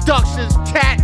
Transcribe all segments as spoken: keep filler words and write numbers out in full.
Productions, cat.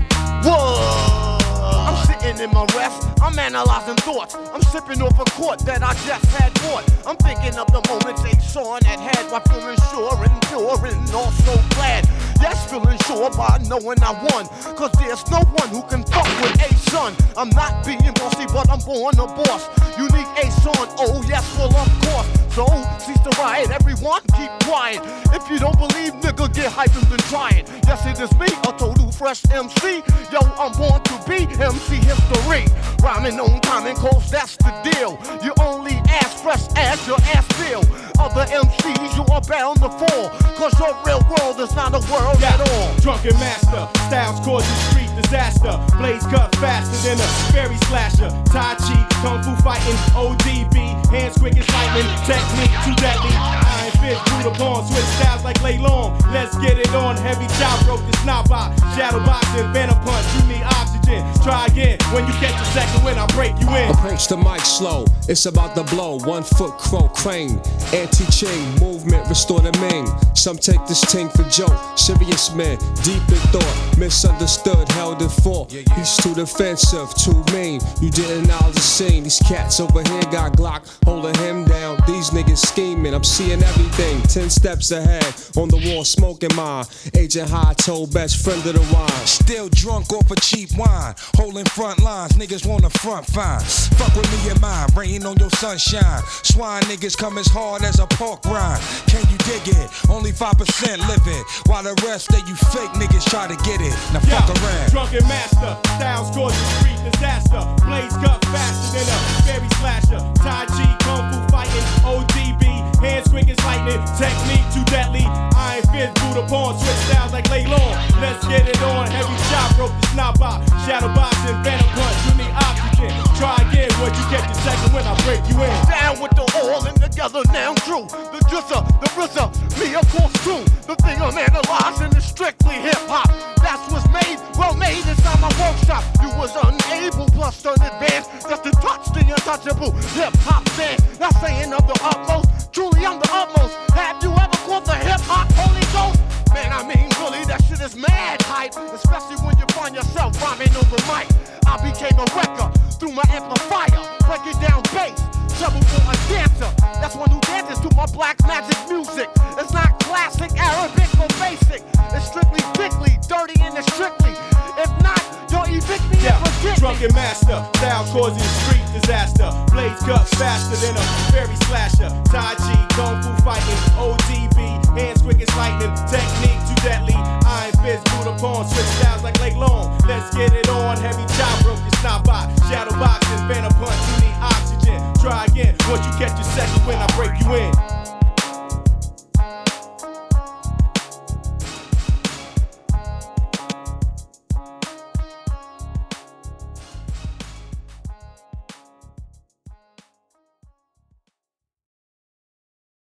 Whoa. I'm sitting in my rest, I'm analyzing thoughts. I'm sipping off a quart that I just had bought. I'm thinking of the moments A-Sean had had while feeling sure and pure and also glad. Yes, feeling sure by knowing I won, cause there's no one who can fuck with A-Son. I'm not being bossy, but I'm born a boss. Unique A-Son, oh yes, well of course. So, cease to riot, everyone keep quiet. If you don't believe, nigga, get hyped and then try it. Yes, it is me, a total fresh M C. Yo, I'm born to be M C history. Rhyming on time and cause that's the deal. You only as fresh as your ass feel. Other M Cs, you are bound to fall, cause your real world is not a world yeah. at all. Drunken master, styles causing street disaster. Blades cut faster than a fairy slasher. Tai Chi, Kung Fu fighting, O D B. Hands quick as lightning, technique too deadly. Iron fist, boot upon, switch styles like Lay Long. Let's get it on, heavy chop, broke the snot by. Shadow boxing, banner punch, you need oxygen. Try again, when you catch a second when I break you in. Approach the mic slow, it's about to blow. One foot crow crane, anti-chain, movement, restore the Ming. Some take this ting for joke, serious men, deep in thought. Misunderstood, held in fort. He's too defensive, too mean. You didn't know the scene. These cats over here got Glock holding him down. These niggas scheming, I'm seeing everything. Ten steps ahead, on the wall smoking mine. Agent High told best friend of the wine. Still drunk off a cheap wine, holding front lines, niggas wanna front fine. Fuck with me and mine, rain on your sunshine. Swine niggas come as hard as a pork rind. Can you dig it? Only five percent live it, while the rest of you fake niggas try to get it. Now yeah. fuck around. Drunken master, styles causing street disaster. Blades cut faster than a fairy slasher. Tai Chi, Kung Fu fighting, O D B. Hands quick as lightning, technique too deadly. Iron fist, boot upon, switch styles like Lay Long. Let's get it on, heavy chop, broke the snot by. Shadow boxing, banner punch, you need oxygen. Try again, when you get the second when I break you in. Down with the all and together now crew. The drizzer, the rizzer, me of course too. The thing I'm analyzing is strictly hip hop. That's what's made, well made inside my workshop. You was unable plus unadvanced just to touch the untouchable hip hop dance. Not saying of the utmost, truly I'm the utmost. Have you ever caught the hip hop Holy Ghost? Man, I mean really, that shit is mad hype, especially when you find yourself rhyming on the mic. I became a wrecker through my amplifier, breaking down bass. Trouble for a dancer, that's one who dances to my black magic music. It's not classic Arabic or basic. It's strictly thickly, dirty and it's strictly. If not, you'll evict me yeah. and forget Drunken me. master, style causing street disaster. Blades cut faster than a fairy slasher. Tai Chi, Kung Fu fighting, O D B. Hands quick as lightning, technique too deadly. Iron fist, boot upon, switch styles like Lay Long. Let's get it on, heavy chop,